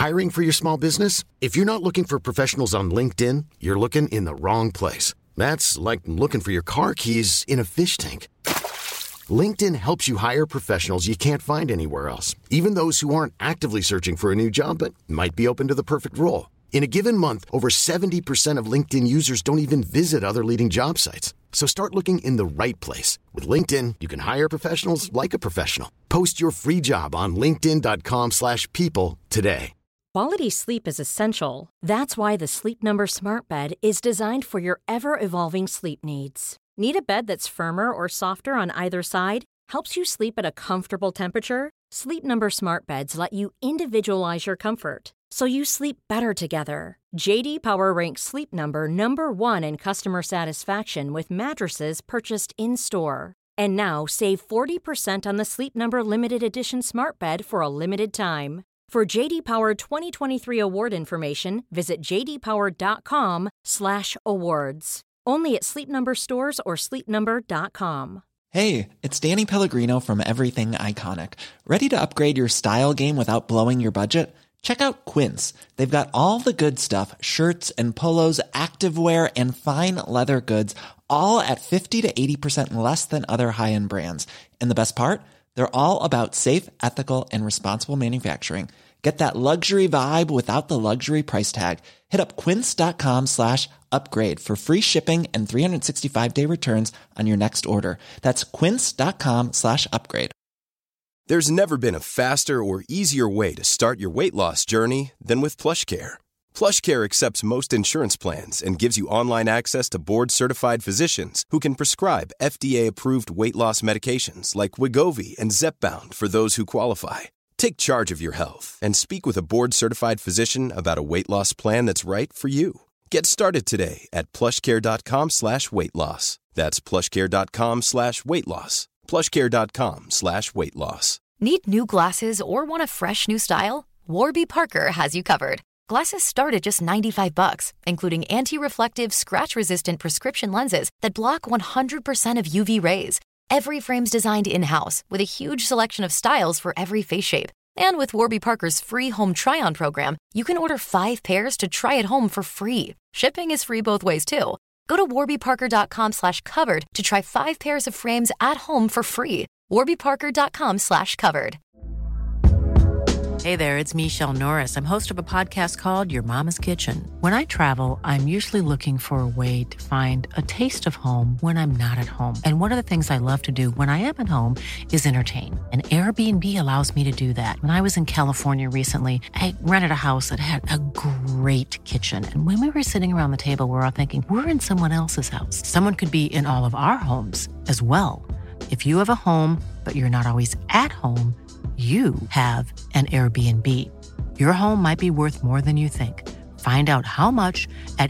Hiring for your small business? If you're not looking for professionals on LinkedIn, you're looking in the wrong place. That's like looking for your car keys in a fish tank. LinkedIn helps you hire professionals you can't find anywhere else, even those who aren't actively searching for a new job but might be open to the perfect role. In a given month, over 70% of LinkedIn users don't even visit other leading job sites. So start looking in the right place. With LinkedIn, you can hire professionals like a professional. Post your free job on linkedin.com/people today. Quality sleep is essential. That's why the Sleep Number Smart Bed is designed for your ever-evolving sleep needs. Need a bed that's firmer or softer on either side? Helps you sleep at a comfortable temperature? Sleep Number Smart Beds let you individualize your comfort, so you sleep better together. J.D. Power ranks Sleep Number number 1 in customer satisfaction with mattresses purchased in-store. And now, save 40% on the Sleep Number Limited Edition Smart Bed for a limited time. For J.D. Power 2023 award information, visit jdpower.com/awards. Only at Sleep Number stores or sleepnumber.com. Hey, it's Danny Pellegrino from Everything Iconic. Ready to upgrade your style game without blowing your budget? Check out Quince. They've got all the good stuff, shirts and polos, activewear, and fine leather goods, all at 50 to 80% less than other high-end brands. And the best part? They're all about safe, ethical, and responsible manufacturing. Get that luxury vibe without the luxury price tag. Hit up quince.com/upgrade for free shipping and 365-day returns on your next order. That's quince.com/upgrade. There's never been a faster or easier way to start your weight loss journey than with PlushCare. PlushCare accepts most insurance plans and gives you online access to board-certified physicians who can prescribe FDA-approved weight loss medications like Wegovy and Zepbound for those who qualify. Take charge of your health and speak with a board-certified physician about a weight loss plan that's right for you. Get started today at plushcare.com/weight loss. That's plushcare.com/weight loss. plushcare.com/weight loss. Need new glasses or want a fresh new style? Warby Parker has you covered. Glasses start at just $95, including anti-reflective, scratch-resistant prescription lenses that block 100% of UV rays. Every frame's designed in-house with a huge selection of styles for every face shape. And with Warby Parker's free home try-on program, you can order 5 pairs to try at home for free. Shipping is free both ways, too. Go to warbyparker.com/covered to try 5 pairs of frames at home for free. warbyparker.com/covered. Hey there, it's Michelle Norris. I'm host of a podcast called Your Mama's Kitchen. When I travel, I'm usually looking for a way to find a taste of home when I'm not at home. And one of the things I love to do when I am at home is entertain. And Airbnb allows me to do that. When I was in California recently, I rented a house that had a great kitchen. And when we were sitting around the table, we were all thinking, we're in someone else's house. Someone could be in all of our homes as well. If you have a home, but you're not always at home, you have an Airbnb. Your home might be worth more than you think. Find out how much at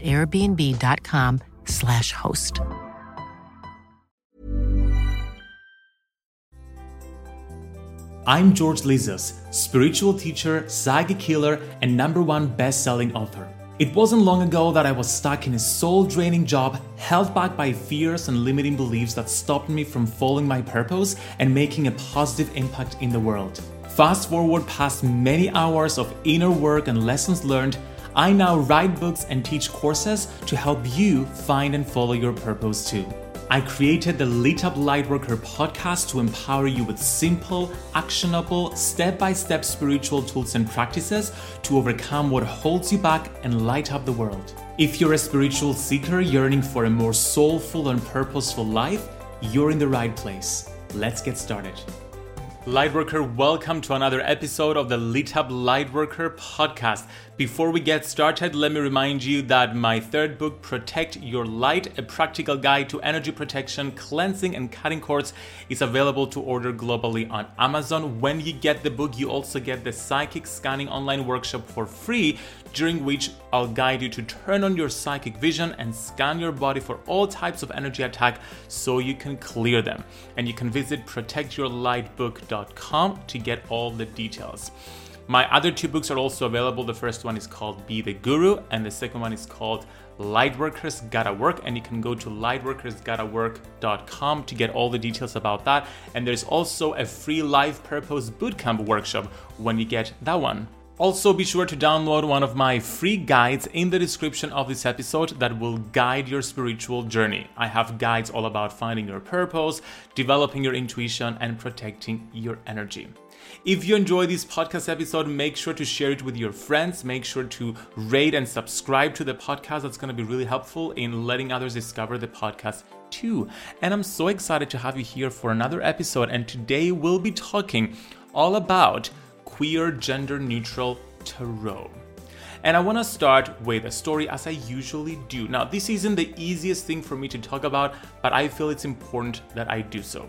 airbnb.com/host. I'm George Lizos, spiritual teacher, psychic healer, and #1 best-selling author. It wasn't long ago that I was stuck in a soul-draining job, held back by fears and limiting beliefs that stopped me from following my purpose and making a positive impact in the world. Fast forward past many hours of inner work and lessons learned, I now write books and teach courses to help you find and follow your purpose too. I created the Lit Up Lightworker podcast to empower you with simple, actionable, step-by-step spiritual tools and practices to overcome what holds you back and light up the world. If you're a spiritual seeker yearning for a more soulful and purposeful life, you're in the right place. Let's get started. Lightworker, welcome to another episode of the Lit Up Lightworker podcast. Before we get started, let me remind you that my third book, Protect Your Light, a practical guide to energy protection, cleansing, and cutting cords, is available to order globally on Amazon. When you get the book, you also get the Psychic Scanning online workshop for free, during which I'll guide you to turn on your psychic vision and scan your body for all types of energy attack so you can clear them. And you can visit protectyourlightbook.com to get all the details. My other 2 books are also available. The first one is called Be the Guru, and the second one is called Lightworkers Gotta Work, and you can go to lightworkersgottawork.com to get all the details about that. And there's also a free Life Purpose Bootcamp workshop when you get that one. Also, be sure to download one of my free guides in the description of this episode that will guide your spiritual journey. I have guides all about finding your purpose, developing your intuition, and protecting your energy. If you enjoy this podcast episode, make sure to share it with your friends. Make sure to rate and subscribe to the podcast. That's going to be really helpful in letting others discover the podcast too. And I'm so excited to have you here for another episode. And today we'll be talking all about queer gender neutral tarot. And I want to start with a story as I usually do. Now, this isn't the easiest thing for me to talk about, but I feel it's important that I do so.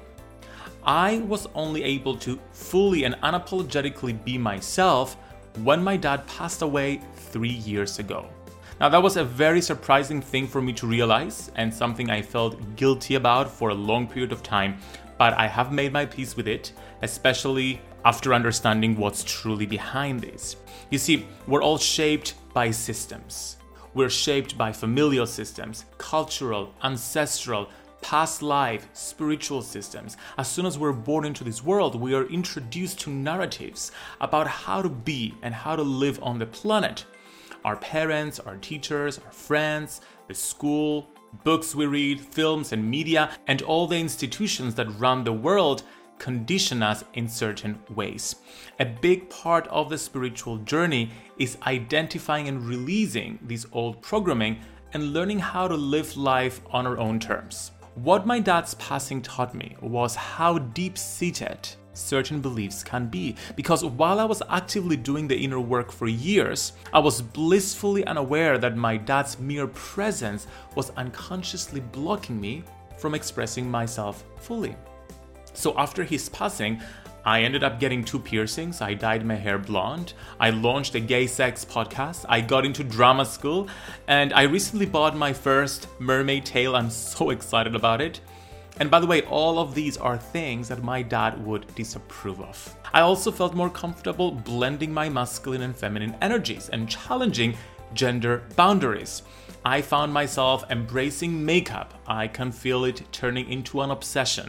I was only able to fully and unapologetically be myself when my dad passed away 3 years ago. Now, that was a very surprising thing for me to realize and something I felt guilty about for a long period of time, but I have made my peace with it, especially after understanding what's truly behind this. You see, we're all shaped by systems. We're shaped by familial systems, cultural, ancestral, past life, spiritual systems. As soon as we're born into this world, we are introduced to narratives about how to be and how to live on the planet. Our parents, our teachers, our friends, the school, books we read, films and media, and all the institutions that run the world condition us in certain ways. A big part of the spiritual journey is identifying and releasing this old programming and learning how to live life on our own terms. What my dad's passing taught me was how deep-seated certain beliefs can be, because while I was actively doing the inner work for years, I was blissfully unaware that my dad's mere presence was unconsciously blocking me from expressing myself fully. So after his passing, I ended up getting 2 piercings, I dyed my hair blonde, I launched a gay sex podcast, I got into drama school, and I recently bought my first mermaid tail. I'm so excited about it. And by the way, all of these are things that my dad would disapprove of. I also felt more comfortable blending my masculine and feminine energies and challenging gender boundaries. I found myself embracing makeup. I can feel it turning into an obsession.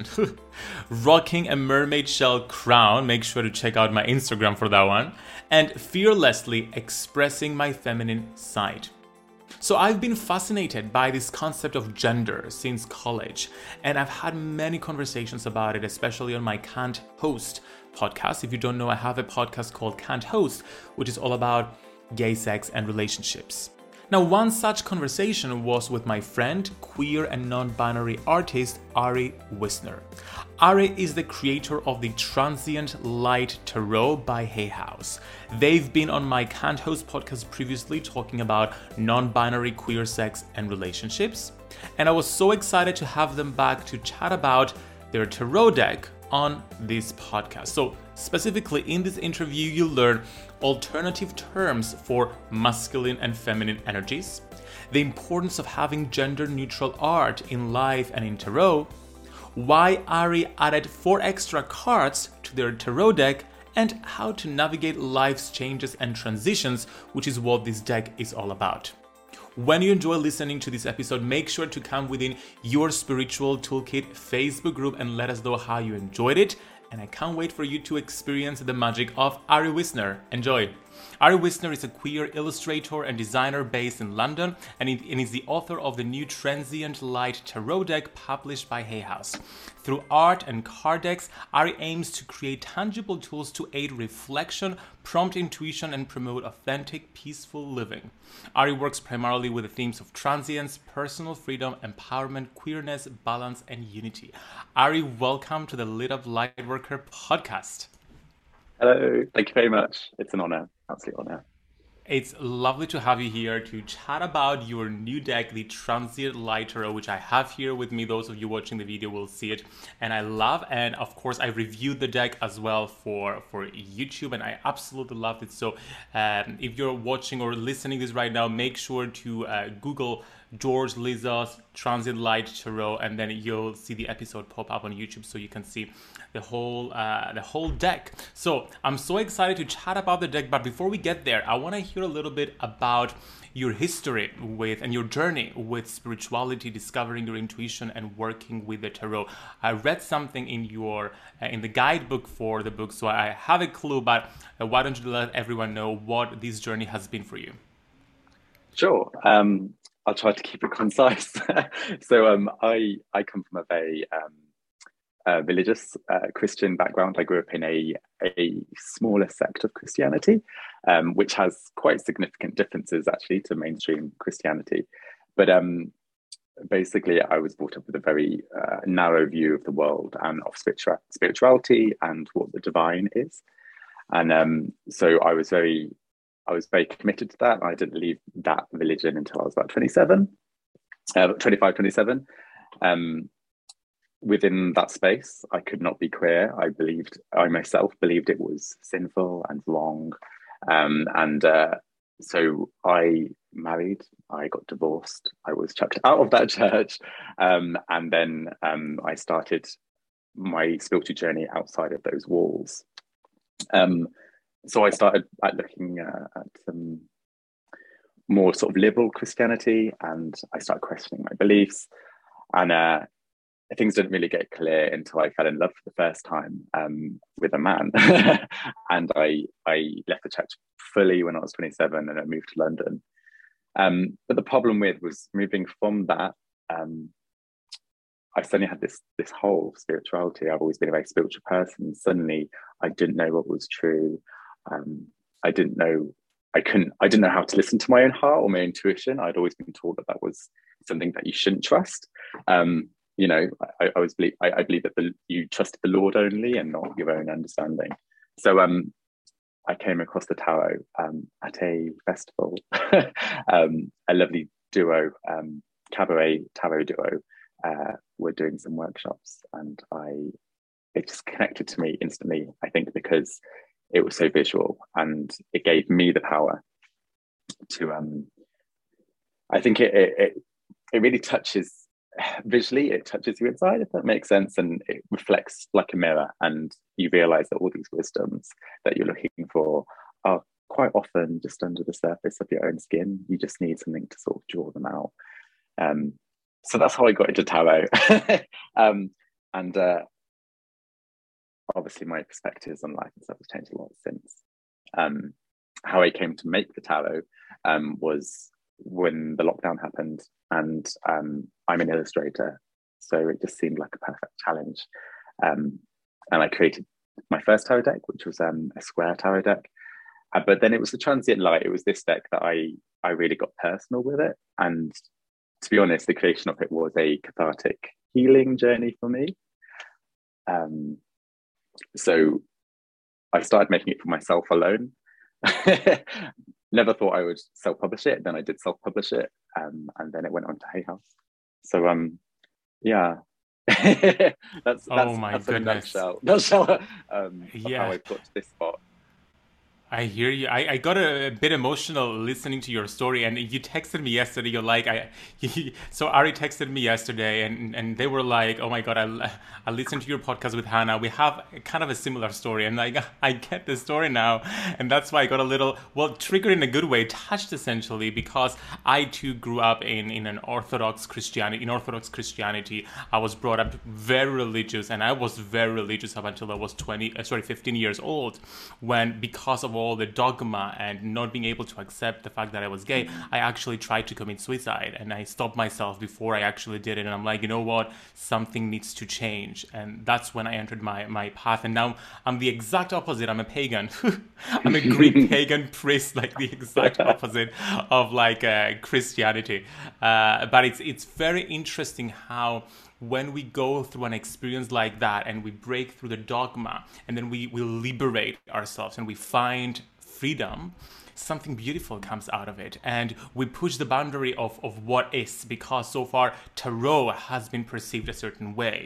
Rocking a mermaid shell crown, make sure to check out my Instagram for that one, and fearlessly expressing my feminine side. So I've been fascinated by this concept of gender since college, and I've had many conversations about it, especially on my Can't Host podcast. If you don't know, I have a podcast called Can't Host, which is all about gay sex and relationships. Now, one such conversation was with my friend, queer and non-binary artist Ari Wisner. Ari is the creator of the Transient Light Tarot by Hay House. They've been on my Can't Host podcast previously talking about non-binary queer sex and relationships, and I was so excited to have them back to chat about their tarot deck on this podcast. So specifically in this interview, you'll learn alternative terms for masculine and feminine energies, the importance of having gender-neutral art in life and in tarot, why Ari added 4 extra cards to their tarot deck, and how to navigate life's changes and transitions, which is what this deck is all about. When you enjoy listening to this episode, make sure to come within Your Spiritual Toolkit Facebook group and let us know how you enjoyed it. And I can't wait for you to experience the magic of Ari Wisner. Enjoy! Ari Wisner is a queer illustrator and designer based in London and is the author of the new Transient Light Tarot deck published by Hay House. Through art and card decks, Ari aims to create tangible tools to aid reflection, prompt intuition, and promote authentic, peaceful living. Ari works primarily with the themes of transience, personal freedom, empowerment, queerness, balance, and unity. Ari, welcome to the Lit Up Lightworker podcast. Hello, thank you very much. It's an honor, absolute honor. It's lovely to have you here to chat about your new deck, the Transient Light Tarot, which I have here with me. Those of you watching the video will see it, and I love. And of course, I reviewed the deck as well for YouTube, and I absolutely loved it. So if you're watching or listening this right now, make sure to Google George Lizos Transit Light Tarot, and then you'll see the episode pop up on YouTube, so you can see the whole deck. So I'm so excited to chat about the deck, but before we get there, I want to hear a little bit about your history with and your journey with spirituality, discovering your intuition, and working with the tarot. I read something in your in the guidebook for the book, so I have a clue, but why don't you let everyone know what this journey has been for you? Sure. I'll try to keep it concise. So I come from a very religious Christian background. I grew up in a smaller sect of Christianity, which has quite significant differences actually to mainstream Christianity. But basically, I was brought up with a very narrow view of the world and of spirituality and what the divine is. And so I was very committed to that. I didn't leave that religion until I was about 25, 27. Within that space, I could not be queer. I myself believed it was sinful and wrong. So I married, I got divorced, I was chucked out of that church. And then I started my spiritual journey outside of those walls. So I started looking at some more sort of liberal Christianity, and I started questioning my beliefs. And things didn't really get clear until I fell in love for the first time with a man. And I left the church fully when I was 27, and I moved to London. But the problem was moving from that, I suddenly had this whole spirituality. I've always been a very spiritual person. Suddenly I didn't know what was true. I didn't know how to listen to my own heart or my intuition. I'd always been taught that was something that you shouldn't trust. You know, I believe that you trust the Lord only and not your own understanding. So I came across the tarot at a festival. A lovely duo, cabaret tarot duo, were doing some workshops, and it just connected to me instantly. I think because it was so visual, and it gave me the power to. I think it really touches. Visually, it touches you inside, if that makes sense, and it reflects like a mirror, and you realize that all these wisdoms that you're looking for are quite often just under the surface of your own skin. You just need something to sort of draw them out. So that's how I got into tarot. And obviously my perspectives on life and stuff has changed a lot since. How I came to make the tarot was when the lockdown happened, and I'm an illustrator, so it just seemed like a perfect challenge. And I created my first tarot deck, which was a square tarot deck. But then it was the Transient Light. It was this deck that I really got personal with it. And to be honest, the creation of it was a cathartic healing journey for me. So I started making it for myself alone. Never thought I would self-publish it. Then I did self-publish it, and then it went on to Hay House. So yeah, that's my goodness. Nutshell of how I got to this spot. I hear you. I got a bit emotional listening to your story, and you texted me yesterday. You're like, so Ari texted me yesterday, and they were like, oh my God, I listened to your podcast with Hannah. We have kind of a similar story, and like I get the story now, and that's why I got a little, triggered in a good way, touched essentially, because I too grew up in an Orthodox Christianity. In Orthodox Christianity, I was brought up very religious, and I was very religious up until I was 15 years old, when because of all the dogma and not being able to accept the fact that I was gay, I actually tried to commit suicide, and I stopped myself before I actually did it. And I'm like, you know what, something needs to change. And that's when I entered my path. And now I'm the exact opposite. I'm a pagan. I'm a Greek pagan priest, like the exact opposite of like Christianity. But it's very interesting how when we go through an experience like that and we break through the dogma, and then we liberate ourselves and we find freedom, something beautiful comes out of it, and we push the boundary of what is, because so far tarot has been perceived a certain way.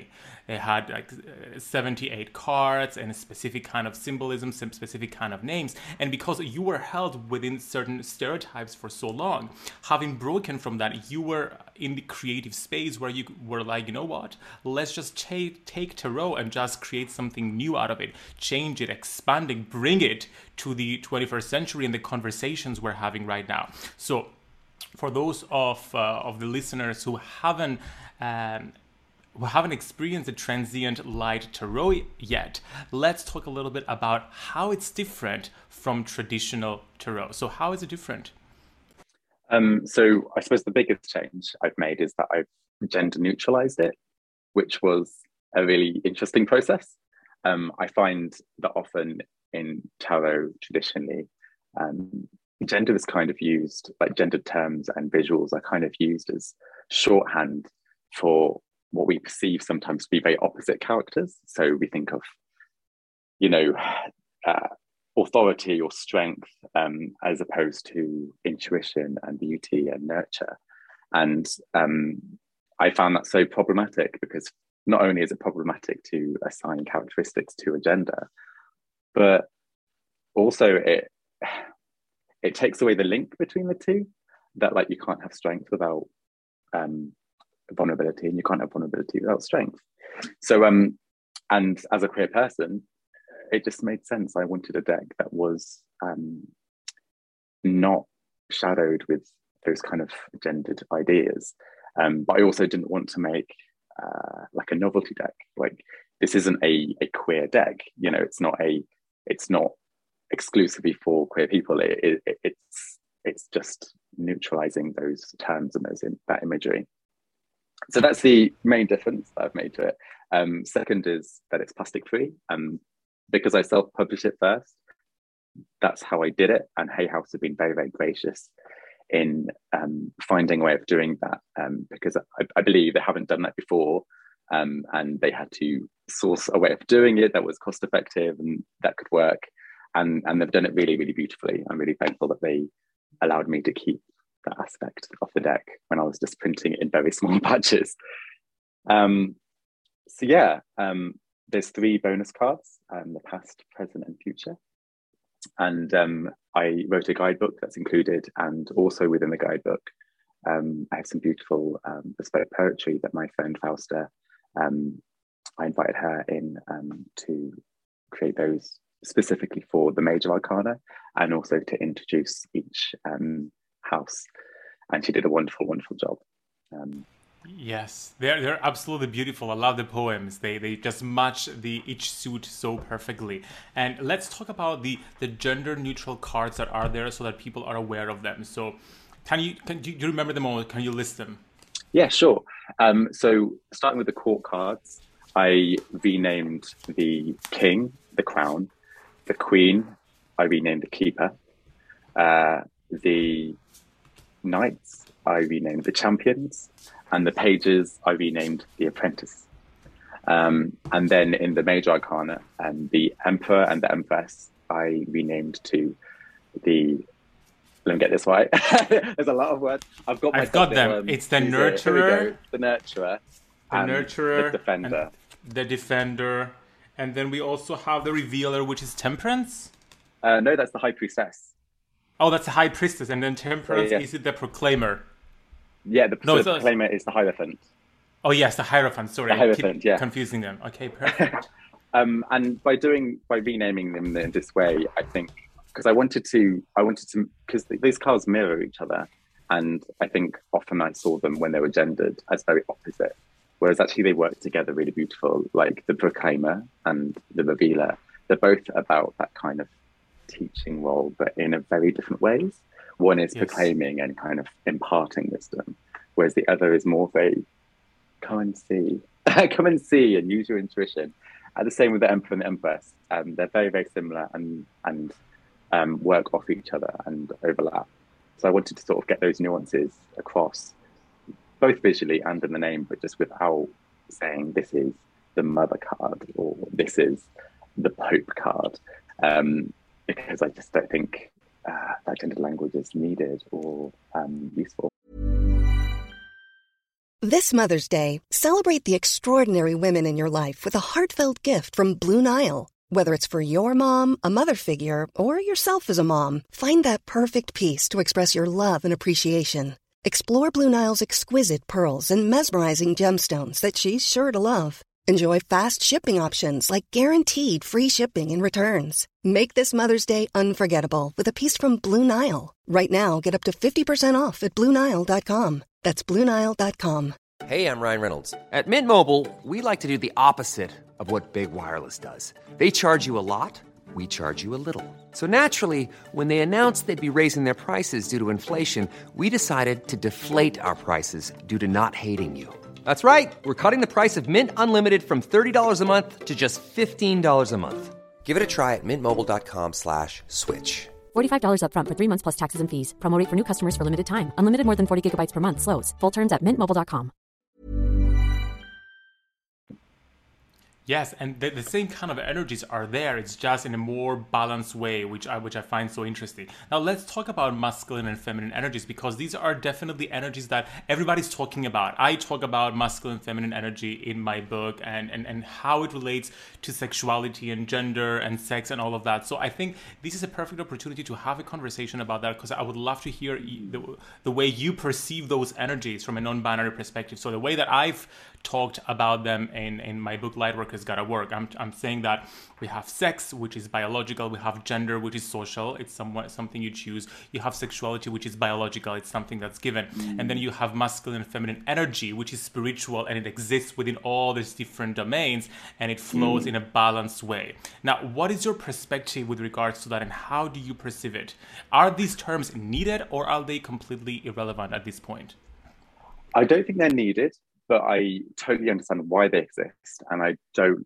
They had like 78 cards and a specific kind of symbolism, some specific kind of names. And because you were held within certain stereotypes for so long, having broken from that, you were in the creative space where you were like, you know what, let's just take tarot and just create something new out of it, change it, expand it, bring it to the 21st century and the conversations we're having right now. So for those of the listeners who haven't experienced the transient light tarot yet, let's talk a little bit about how it's different from traditional tarot. So how is it different? So I suppose the biggest change I've made is that I've gender neutralized it, which was a really interesting process. I find that often in tarot traditionally, gender is kind of used, like gendered terms and visuals are kind of used as shorthand for what we perceive sometimes to be very opposite characters. So we think of, authority or strength as opposed to intuition and beauty and nurture. And I found that so problematic because not only is it problematic to assign characteristics to a gender, but also it takes away the link between the two, that like you can't have strength without vulnerability, and you can't have vulnerability without strength. So and as a queer person, it just made sense. I wanted a deck that was not shadowed with those kind of gendered ideas, but I also didn't want to make like a novelty deck. Like this isn't a queer deck, it's not exclusively for queer people. It's just neutralizing those terms and that imagery. So that's the main difference that I've made to it. Second is that it's plastic free. Because I self-published it first, that's how I did it. And Hay House have been very, very gracious in finding a way of doing that, because I believe they haven't done that before, and they had to source a way of doing it that was cost effective and that could work. And they've done it really, really beautifully. I'm really thankful that they allowed me to keep that aspect of the deck when I was just printing it in very small batches. There's 3 bonus cards, the past, present, and future. And I wrote a guidebook that's included, and also within the guidebook, I have some beautiful bespoke poetry that my friend Fausta, I invited her in to create those specifically for the major arcana, and also to introduce each house. And she did a wonderful, wonderful job. Yes, they're absolutely beautiful. I love the poems. They just match each suit so perfectly. And let's talk about the gender neutral cards that are there so that people are aware of them. So do you remember them all? Can you list them? Yeah, sure. So starting with the court cards, I renamed the king, the crown, the queen, I renamed the keeper, the knights, I renamed the champions, and the pages I renamed the apprentice. And then in the major arcana, the emperor and the empress I renamed to the, let me get this right. There's a lot of words. I've got them. It's the nurturer, the nurturer, the defender, the defender, and then we also have the revealer, which is temperance. No, that's the high priestess. Oh, that's the high priestess, and then temperance is it the proclaimer? Yeah, the proclaimer is the hierophant. Oh yes, the hierophant. Sorry, the hierophant, I keep confusing them. Okay, perfect. And by renaming them in this way, I think because I wanted to because these cards mirror each other, and I think often I saw them when they were gendered as very opposite, whereas actually they work together really beautiful. Like the proclaimer and the revealer, they're both about that kind of teaching role, but in a very different ways. One is proclaiming and kind of imparting wisdom, whereas the other is more of a come and see and use your intuition. The same with the emperor and the empress. They're very, very similar and work off each other and overlap. So I wanted to sort of get those nuances across, both visually and in the name, but just without saying this is the mother card or this is the Pope card, because I just don't think that gendered language is needed or useful. This Mother's Day, celebrate the extraordinary women in your life with a heartfelt gift from Blue Nile. Whether it's for your mom, a mother figure, or yourself as a mom, find that perfect piece to express your love and appreciation. Explore Blue Nile's exquisite pearls and mesmerizing gemstones that she's sure to love. Enjoy fast shipping options like guaranteed free shipping and returns. Make this Mother's Day unforgettable with a piece from Blue Nile. Right now, get up to 50% off at BlueNile.com. That's BlueNile.com. Hey, I'm Ryan Reynolds. At Mint Mobile, we like to do the opposite of what Big Wireless does. They charge you a lot, we charge you a little. So naturally, when they announced they'd be raising their prices due to inflation, we decided to deflate our prices due to not hating you. That's right. We're cutting the price of Mint Unlimited from $30 a month to just $15 a month. Give it a try at mintmobile.com/switch. $45 up front for 3 months plus taxes and fees. Promo rate for new customers for limited time. Unlimited more than 40 gigabytes per month. Slows full terms at mintmobile.com. Yes, and the same kind of energies are there. It's just in a more balanced way, which I find so interesting. Now let's talk about masculine and feminine energies, because these are definitely energies that everybody's talking about. I talk about masculine, feminine energy in my book and how it relates to sexuality and gender and sex and all of that. So I think this is a perfect opportunity to have a conversation about that, because I would love to hear the way you perceive those energies from a non-binary perspective. So the way that I've talked about them in my book Lightworkers Gotta Work, I'm saying that we have sex, which is biological, we have gender, which is social, it's something you choose, you have sexuality, which is biological, it's something that's given, and then you have masculine and feminine energy, which is spiritual, and it exists within all these different domains, and it flows in a balanced way. Now, what is your perspective with regards to that, and how do you perceive it? Are these terms needed, or are they completely irrelevant at this point? I don't think they're needed, but I totally understand why they exist, and I don't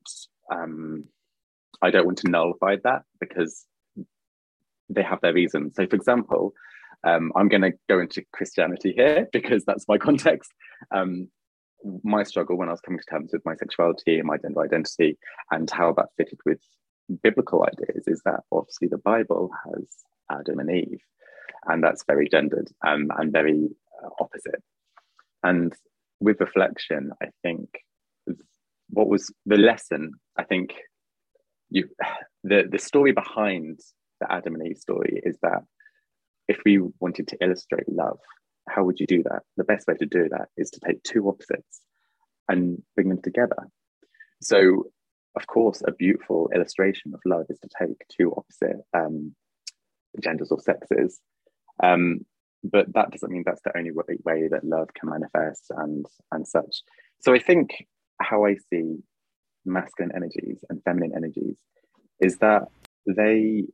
want to nullify that, because they have their reasons. So, for example, I'm going to go into Christianity here because that's my context. My struggle when I was coming to terms with my sexuality and my gender identity and how that fitted with biblical ideas is that obviously the Bible has Adam and Eve, and that's very gendered and very opposite. And with reflection, I think what was the lesson, I think the story behind the Adam and Eve story is that if we wanted to illustrate love, how would you do that? The best way to do that is to take two opposites and bring them together. So, of course, a beautiful illustration of love is to take two opposite genders or sexes. But that doesn't mean that's the only way that love can manifest and such. So I think how I see masculine energies and feminine energies is that they're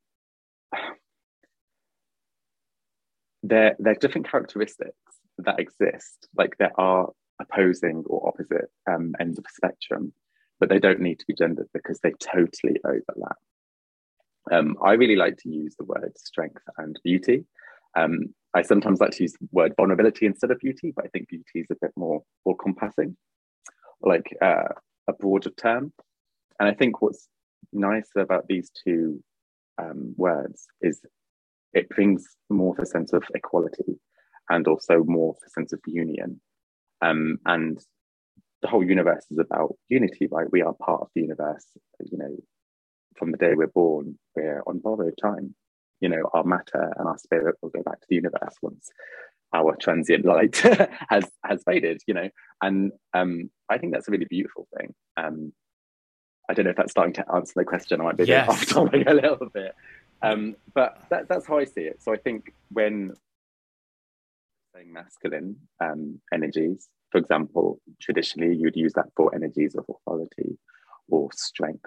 different characteristics that exist. Like there are opposing or opposite ends of a spectrum, but they don't need to be gendered because they totally overlap. I really like to use the word strength and beauty. I sometimes like to use the word vulnerability instead of beauty, but I think beauty is a bit more all-compassing, like a broader term. And I think what's nice about these two words is it brings more of a sense of equality and also more of a sense of union. And the whole universe is about unity, right? We are part of the universe. You know, from the day we're born, we're on borrowed time. You know, our matter and our spirit will go back to the universe once our transient light has faded, you know. And I think that's a really beautiful thing. I don't know if that's starting to answer the question. I might be off topic a little bit. But that's how I see it. So I think when saying masculine energies, for example, traditionally you'd use that for energies of authority or strength.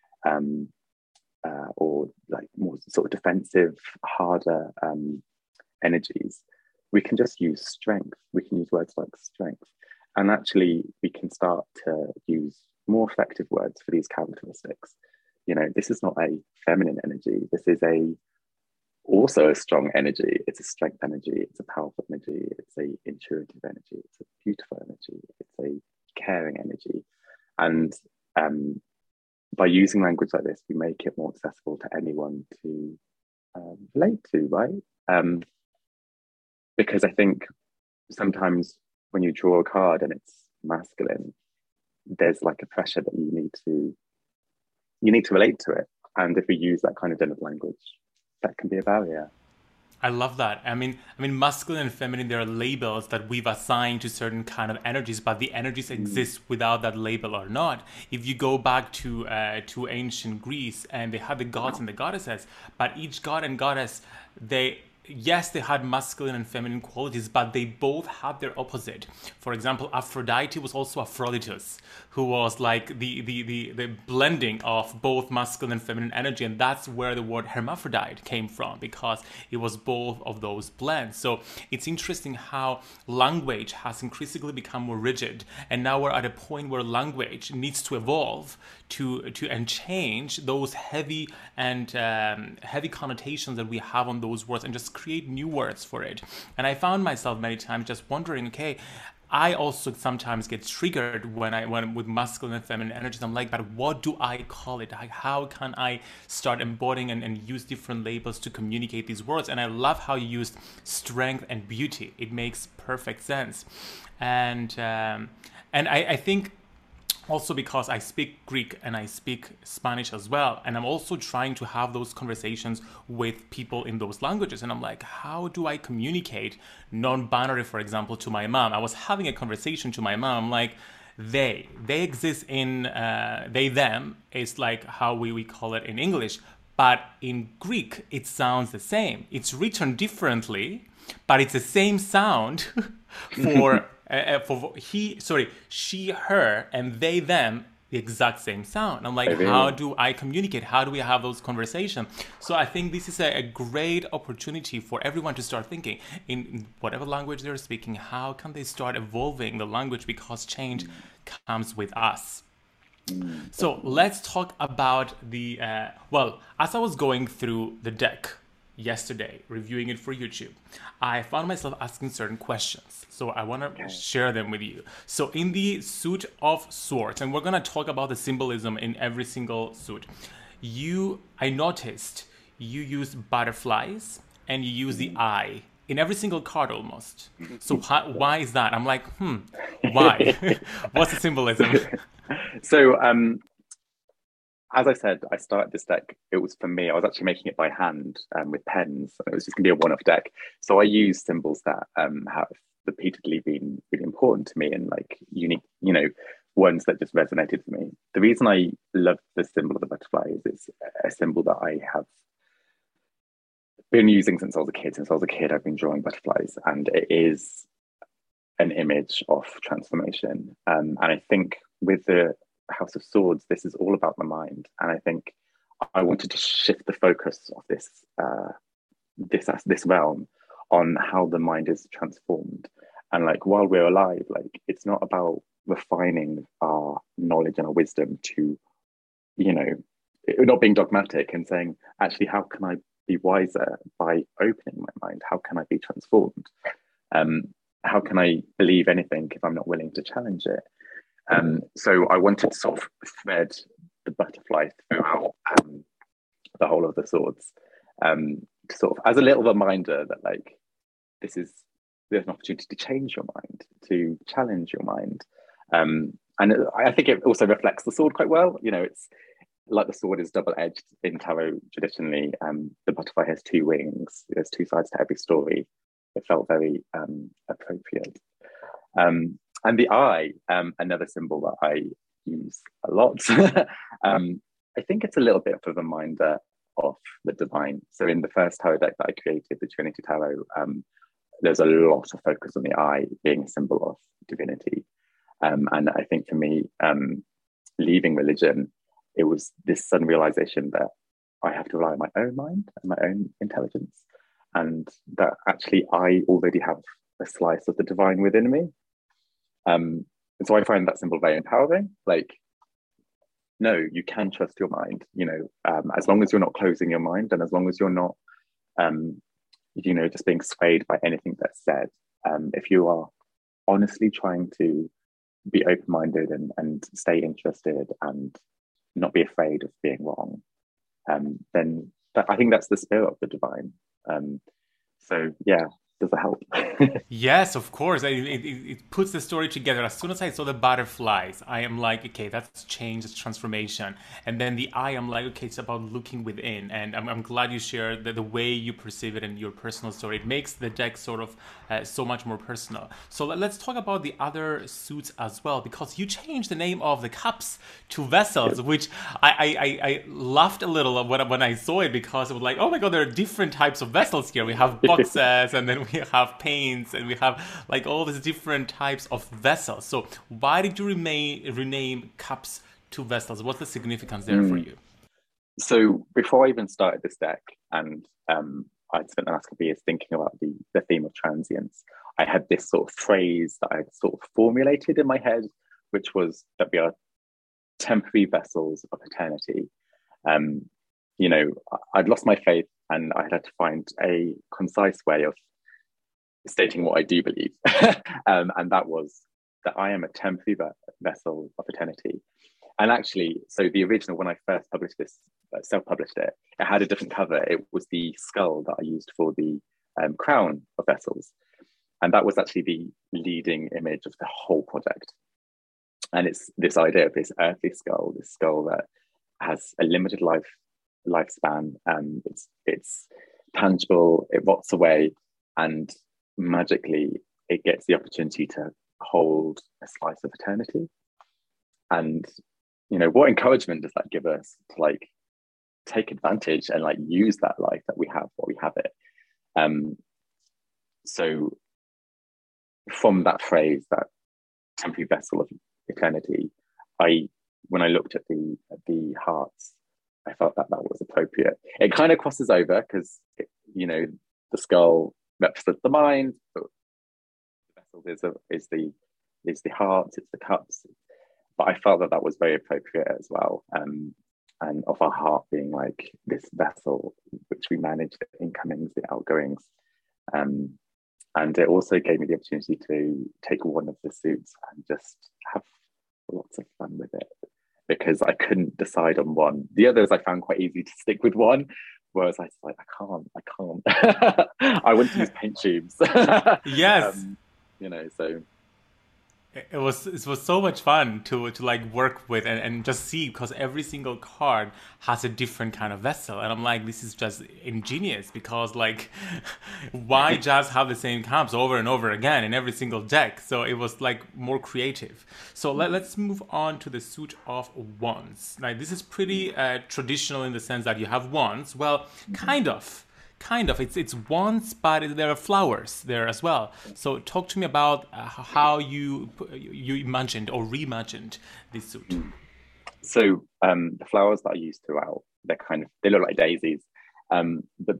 Or like more sort of defensive, harder energies, we can just use strength. We can use words like strength. And actually, we can start to use more effective words for these characteristics. You know, this is not a feminine energy. This is also a strong energy. It's a strength energy. It's a powerful energy. It's a intuitive energy. It's a beautiful energy. It's a caring energy. And by using language like this, we make it more accessible to anyone to relate to, right? Because I think sometimes when you draw a card and it's masculine, there's like a pressure that you need to relate to it. And if we use that kind of gendered language, that can be a barrier. I love that. I mean, masculine and feminine, there are labels that we've assigned to certain kind of energies, but the energies exist without that label or not. If you go back to ancient Greece, and they had the gods and the goddesses, but each god and goddess, they had masculine and feminine qualities, but they both had their opposite. For example, Aphrodite was also Aphroditus, who was like the blending of both masculine and feminine energy, and that's where the word hermaphrodite came from, because it was both of those blends. So it's interesting how language has increasingly become more rigid, and now we're at a point where language needs to evolve and change those heavy connotations that we have on those words, and just create new words for it. And I found myself many times just wondering, okay, I also sometimes get triggered when with masculine and feminine energies. I'm like, but what do I call it? How can I start embodying and use different labels to communicate these words? And I love how you used strength and beauty. It makes perfect sense. And I think also because I speak Greek and I speak Spanish as well, and I'm also trying to have those conversations with people in those languages. And I'm like, how do I communicate non-binary, for example, to my mom? I was having a conversation to my mom, like, they exist in they, them is like how we call it in English, but in Greek it sounds the same. It's written differently, but it's the same sound for she, her, and they, them, the exact same sound. I'm like, how do I communicate? How do we have those conversations? So I think this is a great opportunity for everyone to start thinking in whatever language they're speaking, how can they start evolving the language, because change comes with us. So let's talk about the, as I was going through the deck yesterday, reviewing it for YouTube, I found myself asking certain questions. So I want to share them with you. So in the suit of swords, and we're going to talk about the symbolism in every single suit, I noticed you use butterflies and you use the eye in every single card almost. So why is that? I'm like, why? What's the symbolism? So, as I said, I started this deck. It was for me. I was actually making it by hand with pens. It was just going to be a one-off deck. So I used symbols that have repeatedly been really important to me, and like unique, ones that just resonated with me. The reason I love the symbol of the butterfly is it's a symbol that I have been using since I was a kid. Since I was a kid, I've been drawing butterflies, and it is an image of transformation. And I think with the House of Swords, this is all about the mind, and I think I wanted to shift the focus of this realm on how the mind is transformed. And like, while we're alive, like, it's not about refining our knowledge and our wisdom to, not being dogmatic and saying, actually, how can I be wiser by opening my mind? How can I be transformed? How can I believe anything if I'm not willing to challenge it? So I wanted to sort of thread the butterfly throughout the whole of the swords, sort of as a little reminder that, like, there's an opportunity to change your mind, to challenge your mind. And I think it also reflects the sword quite well. It's like the sword is double-edged in tarot traditionally. The butterfly has two wings. There's two sides to every story. It felt very appropriate. And the eye, another symbol that I use a lot. I think it's a little bit of a reminder of the divine. So in the first tarot deck that I created, the Trinity Tarot, there's a lot of focus on the eye being a symbol of divinity. And I think for me, leaving religion, it was this sudden realization that I have to rely on my own mind and my own intelligence, and that actually I already have a slice of the divine within me. And so I find that symbol very empowering. Like, no, you can trust your mind, as long as you're not closing your mind, and as long as you're not, just being swayed by anything that's said. If you are honestly trying to be open-minded and stay interested and not be afraid of being wrong, then I think that's the spirit of the divine. So yeah, Does that help? Yes, of course. It puts the story together. As soon as I saw the butterflies, I am like, okay, that's change, it's transformation. And then the eye, I'm like, okay, it's about looking within. And I'm glad you shared the way you perceive it and your personal story. It makes the deck sort of so much more personal. So let's talk about the other suits as well, because you changed the name of the cups to vessels, which I laughed a little when I saw it, because it was like, oh my God, there are different types of vessels here. We have boxes, and then we have paints, and we have like all these different types of vessels. So why did you rename cups to vessels? What's the significance there for you? So before I even started this deck, and I'd spent the last couple of years thinking about the theme of transience, I had this sort of phrase that I had sort of formulated in my head, which was that we are temporary vessels of eternity. You know, I'd lost my faith, and I had to find a concise way of stating what I do believe. And that was that I am a temporary vessel of eternity. And actually, so the original, when I first published this, self-published it, it had a different cover. It was the skull that I used for the crown of vessels. And that was actually the leading image of the whole project. And it's this idea of this earthly skull, this skull that has a limited lifespan. It's tangible, it rots away, and magically it gets the opportunity to hold a slice of eternity. And you know, what encouragement does that give us to like take advantage and like use that life that we have while we have it? So from that phrase, that temporary vessel of eternity, when I looked at the hearts, I felt that was appropriate. It kind of crosses over because, you know, the skull represents the mind, but the vessel is the heart, it's the cups. But I felt that was very appropriate as well. And of our heart being like this vessel which we manage the incomings, the outgoings. And it also gave me the opportunity to take one of the suits and just have lots of fun with it, because I couldn't decide on one. The others I found quite easy to stick with one, whereas I was like, I can't. I want to use paint tubes. Yes. You know, so it was so much fun to like work with and just see, because every single card has a different kind of vessel, and I'm like, this is just ingenious, because like why just have the same cups over and over again in every single deck? So it was like more creative. So let's move on to the suit of wands. Now this is pretty traditional in the sense that you have wands. Well, kind of. It's wands, but there are flowers there as well. So talk to me about how you imagined or reimagined this suit. So the flowers that I use throughout, they look like daisies, but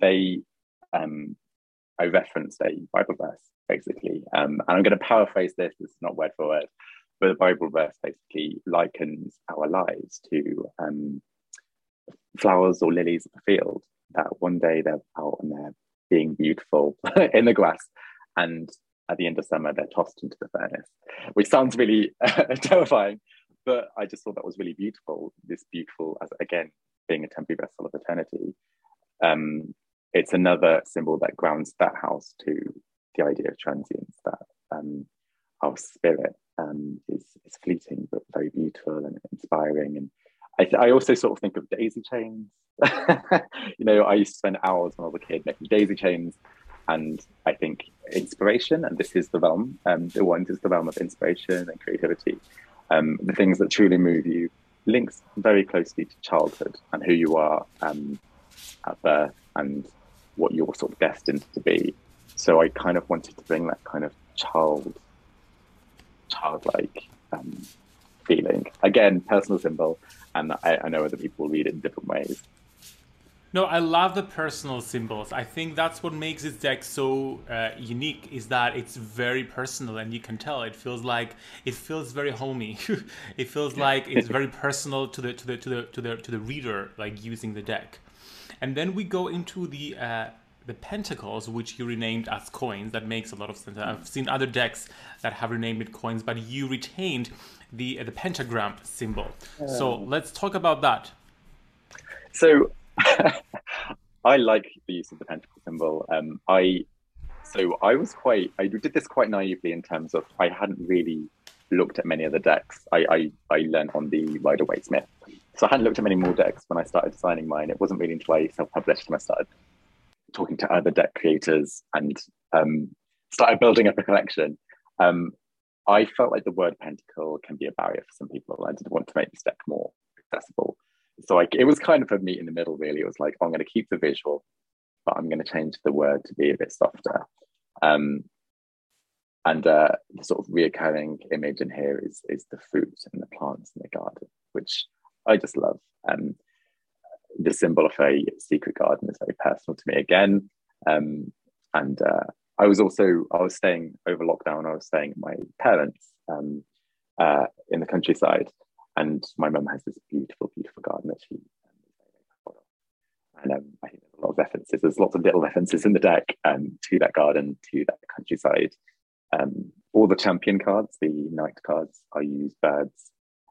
I referenced a Bible verse basically, and I'm going to paraphrase this. It's not word for word, but the Bible verse basically likens our lives to flowers or lilies of the field. That one day they're out and they're being beautiful in the grass, and at the end of summer they're tossed into the furnace, which sounds really terrifying, but I just thought that was really beautiful. This beautiful, as again, being a temporary vessel of eternity. It's another symbol that grounds that house to the idea of transience, that our spirit is fleeting but very beautiful and inspiring. And I also sort of think of daisy chains. You know, I used to spend hours when I was a kid making daisy chains, and I think inspiration, and this is the realm, the wand is the realm of inspiration and creativity. The things that truly move you links very closely to childhood and who you are at birth and what you're sort of destined to be. So I kind of wanted to bring that kind of childlike feeling. Again, personal symbol, and I know other people read it in different ways. No, I love the personal symbols. I think that's what makes this deck so unique, is that it's very personal, and you can tell it feels very homey. It feels like it's very personal to the reader, like using the deck. And then we go into the pentacles, which you renamed as coins. That makes a lot of sense. I've seen other decks that have renamed it coins, but you retained the pentagram symbol. So let's talk about that. So I like the use of the pentacle symbol. So I did this quite naively in terms of I hadn't really looked at many other decks. I learned on the Rider-Waite-Smith. So I hadn't looked at many more decks when I started designing mine. It wasn't really until I self-published and I started talking to other deck creators and started building up a collection. I felt like the word pentacle can be a barrier for some people. I did want to make this deck more accessible. So it was kind of a meet in the middle, really. It was like, I'm going to keep the visual, but I'm going to change the word to be a bit softer. The sort of reoccurring image in here is the fruit and the plants in the garden, which I just love. The symbol of a secret garden is very personal to me again. I was staying over lockdown. I was staying at my parents in the countryside, and my mum has this beautiful, beautiful garden that she and I think there's a lot of references. There's lots of little references in the deck to that garden, to that countryside. All the champion cards, the knight cards, I use birds.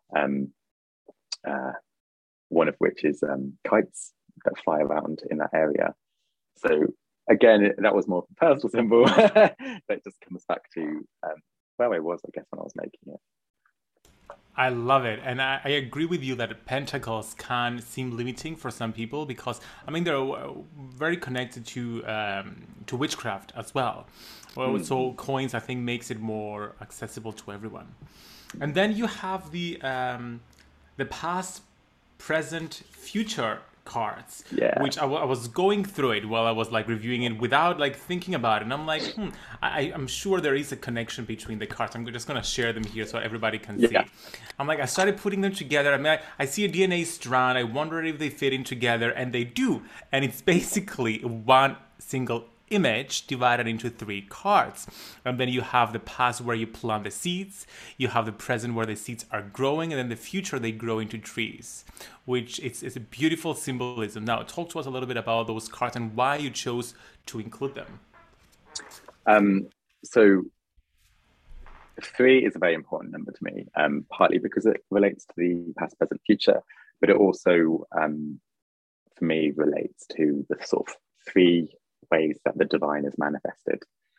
One of which is kites that fly around in that area. So again, that was more of a personal symbol, but it just comes back to where I was, I guess, when I was making it. I love it. And I agree with you that pentacles can seem limiting for some people because, I mean, they're very connected to witchcraft as well. So coins, I think, makes it more accessible to everyone. And then you have the past, present, future cards, which I was going through it while I was like reviewing it without like thinking about it, and I'm like, I'm sure there is a connection between the cards. I'm just gonna share them here so everybody can see. I'm like, I started putting them together. I mean, I see a DNA strand. I wonder if they fit in together, and they do. And it's basically one single image divided into 3 cards. And then you have the past where you plant the seeds, you have the present where the seeds are growing, and then the future they grow into trees, which is a beautiful symbolism. Now talk to us a little bit about those cards and why you chose to include them. So 3 is a very important number to me, partly because it relates to the past, present, future, but it also for me relates to the sort of 3 ways that the divine is manifested.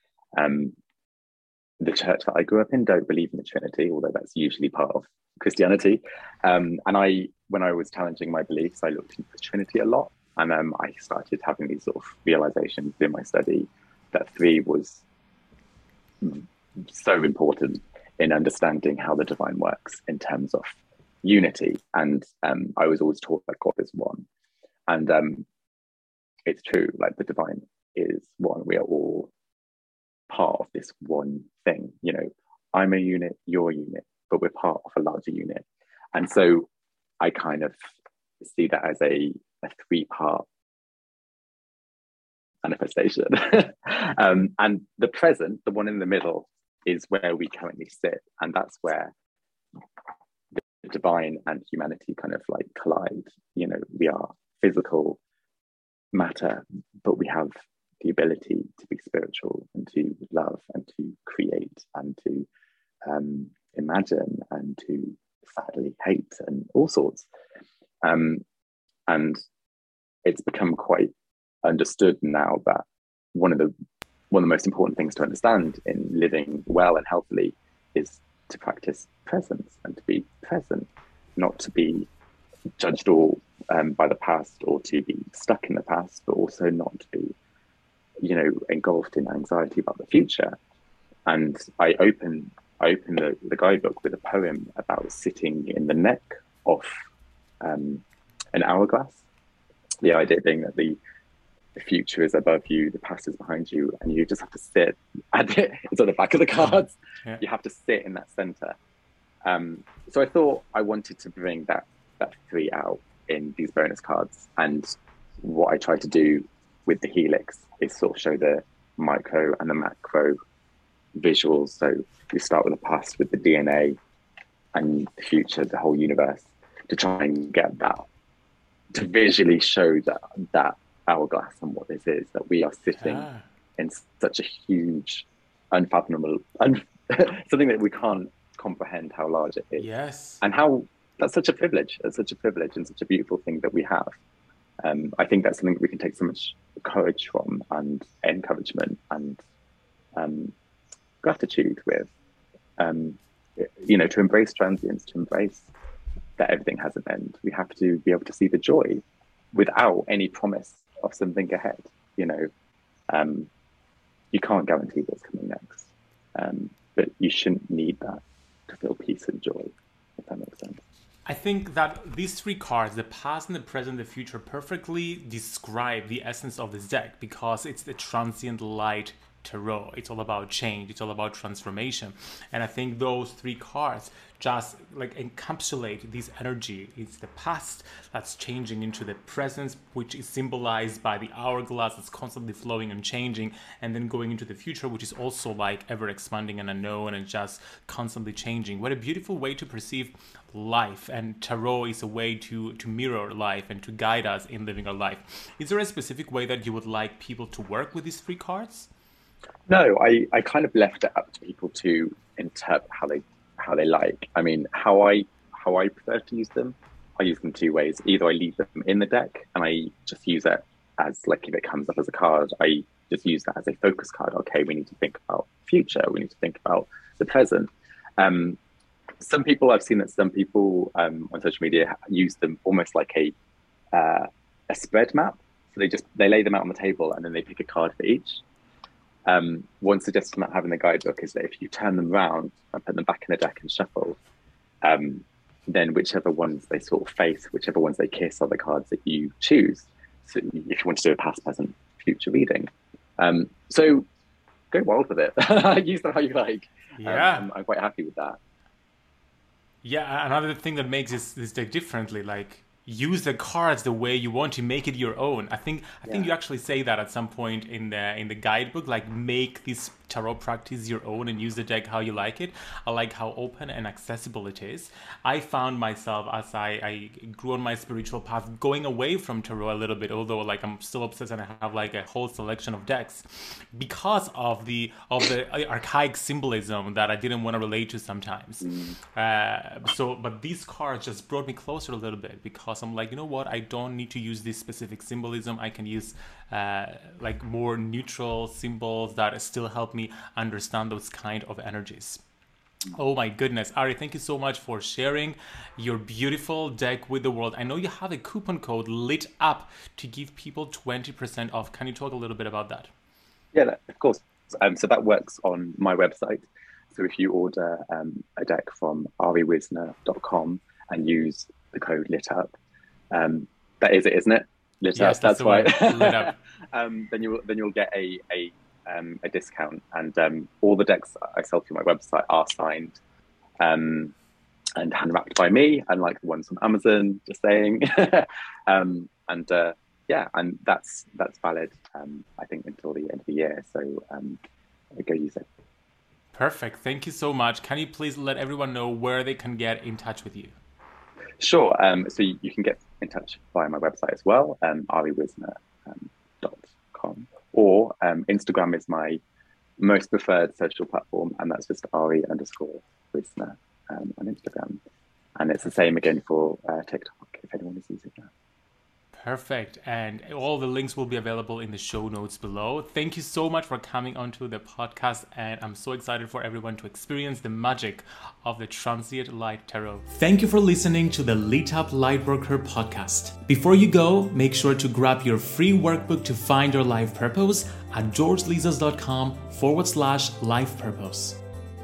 The church that I grew up in don't believe in the Trinity, although that's usually part of Christianity. And when I was challenging my beliefs, I looked into the Trinity a lot, and I started having these sort of realizations in my study that 3 was so important in understanding how the divine works in terms of unity. And I was always taught that God is one, and it's true. Like, the divine is one. We are all part of this one thing. You know, I'm a unit, you're a unit, but we're part of a larger unit. And so I kind of see that as a 3-part manifestation. And the present, the one in the middle, is where we currently sit, and that's where the divine and humanity kind of like collide. You know, we are physical matter, but we have the ability to be spiritual and to love and to create and to imagine and to sadly hate and all sorts. And it's become quite understood now that one of the most important things to understand in living well and healthily is to practice presence and to be present, not to be judged all by the past or to be stuck in the past, but also not to be, you know, engulfed in anxiety about the future. And I open the guidebook with a poem about sitting in the neck of an hourglass. The idea being that the future is above you, the past is behind you, and you just have to sit at it. It's on the back of the cards. Yeah. You have to sit in that center. So I thought I wanted to bring that 3 out in these bonus cards. And what I try to do with the helix is sort of show the micro and the macro visuals. So we start with the past with the DNA, and the future, the whole universe, to try and get that, to visually show that hourglass and what this is, that we are sitting in such a huge, unfathomable, something that we can't comprehend how large it is. Yes. And how that's such a privilege. It's such a privilege and such a beautiful thing that we have. I think that's something that we can take so much courage from and encouragement, and gratitude with, to embrace transience, to embrace that everything has an end. We have to be able to see the joy without any promise of something ahead. You can't guarantee what's coming next, but you shouldn't need that to feel peace and joy, if that makes sense. I think that these three cards, the past and the present, the future, perfectly describe the essence of this deck, because it's the transient light tarot. It's all about change. It's all about transformation. And I think those three cards just like encapsulate this energy. It's the past that's changing into the present, which is symbolized by the hourglass that's constantly flowing and changing, and then going into the future, which is also like ever expanding and unknown and just constantly changing. What a beautiful way to perceive life. And tarot is a way to mirror life and to guide us in living our life. Is there a specific way that you would like people to work with these three cards? No, I kind of left it up to people to interpret how they like. I mean, how I prefer to use them, I use them two ways. Either I leave them in the deck and I just use it as, like, if it comes up as a card, I just use that as a focus card. Okay, we need to think about future. We need to think about the present. I've seen that some people on social media use them almost like a spread map. So they lay them out on the table and then they pick a card for each. One suggestion about having the guidebook is that if you turn them around and put them back in the deck and shuffle, then whichever ones they sort of face, whichever ones they kiss, are the cards that you choose. So if you want to do a past, present, future reading. So go wild with it. Use them how you like. Yeah. I'm quite happy with that. Yeah, another thing that makes this deck differently, like, use the cards the way you want to, make it your own. I think you actually say that at some point in the guidebook, like, make this tarot practice your own and use the deck how you like it. I like how open and accessible it is. I found myself, as I grew on my spiritual path, going away from tarot a little bit, although like I'm still obsessed and I have like a whole selection of decks, because of the archaic symbolism that I didn't want to relate to sometimes. But these cards just brought me closer a little bit, because I'm like, you know what, I don't need to use this specific symbolism. I can use like more neutral symbols that still help me understand those kind of energies. Oh my goodness, Ari, thank you so much for sharing your beautiful deck with the world. I know you have a coupon code lit up to give people 20% off. Can you talk a little bit about that? Yeah, of course. So that works on my website. So if you order a deck from ariwisner.com and use the code lit up, that is it, isn't it? Lit yes, up. That's right. Lit up. Then you'll get a discount, and all the decks I sell through my website are signed and hand wrapped by me, unlike the ones on Amazon. Just saying. And that's valid. I think until the end of the year. So go use it. Perfect. Thank you so much. Can you please let everyone know where they can get in touch with you? Sure. So you can get in touch via my website as well, ariwisner.com, .com, or Instagram is my most preferred social platform, and that's just Ari_Wisner on Instagram. And it's the same again for TikTok, if anyone is using that. Perfect. And all the links will be available in the show notes below. Thank you so much for coming onto the podcast. And I'm so excited for everyone to experience the magic of the Transient Light Tarot. Thank you for listening to the Lit Up Lightworker podcast. Before you go, make sure to grab your free workbook to find your life purpose at georgelizos.com/life purpose.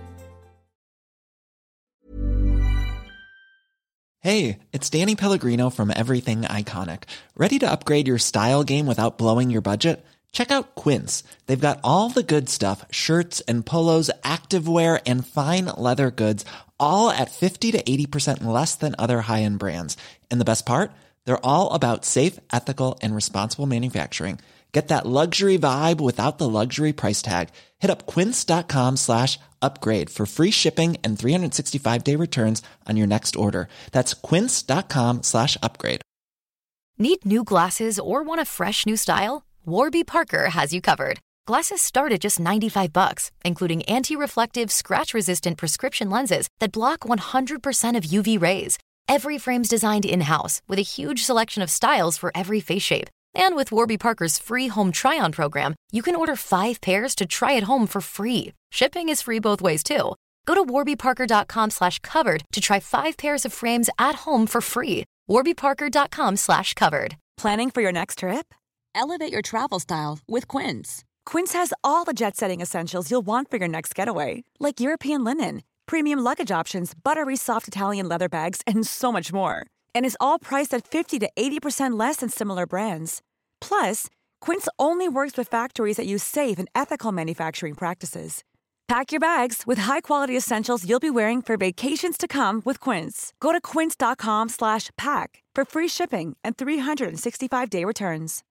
Hey, it's Danny Pellegrino from Everything Iconic. Ready to upgrade your style game without blowing your budget? Check out Quince. They've got all the good stuff, shirts and polos, activewear, and fine leather goods, all at 50 to 80% less than other high-end brands. And the best part? They're all about safe, ethical, and responsible manufacturing. Get that luxury vibe without the luxury price tag. Hit up quince.com/upgrade for free shipping and 365-day returns on your next order. That's quince.com/upgrade. Need new glasses or want a fresh new style? Warby Parker has you covered. Glasses start at just $95, including anti-reflective, scratch-resistant prescription lenses that block 100% of UV rays. Every frame's designed in-house with a huge selection of styles for every face shape. And with Warby Parker's free home try-on program, you can order 5 pairs to try at home for free. Shipping is free both ways, too. Go to warbyparker.com/covered to try 5 pairs of frames at home for free. warbyparker.com/covered. Planning for your next trip? Elevate your travel style with Quince. Quince has all the jet-setting essentials you'll want for your next getaway, like European linen, premium luggage options, buttery soft Italian leather bags, and so much more. And is all priced at 50 to 80% less than similar brands. Plus, Quince only works with factories that use safe and ethical manufacturing practices. Pack your bags with high-quality essentials you'll be wearing for vacations to come with Quince. Go to quince.com/pack for free shipping and 365-day returns.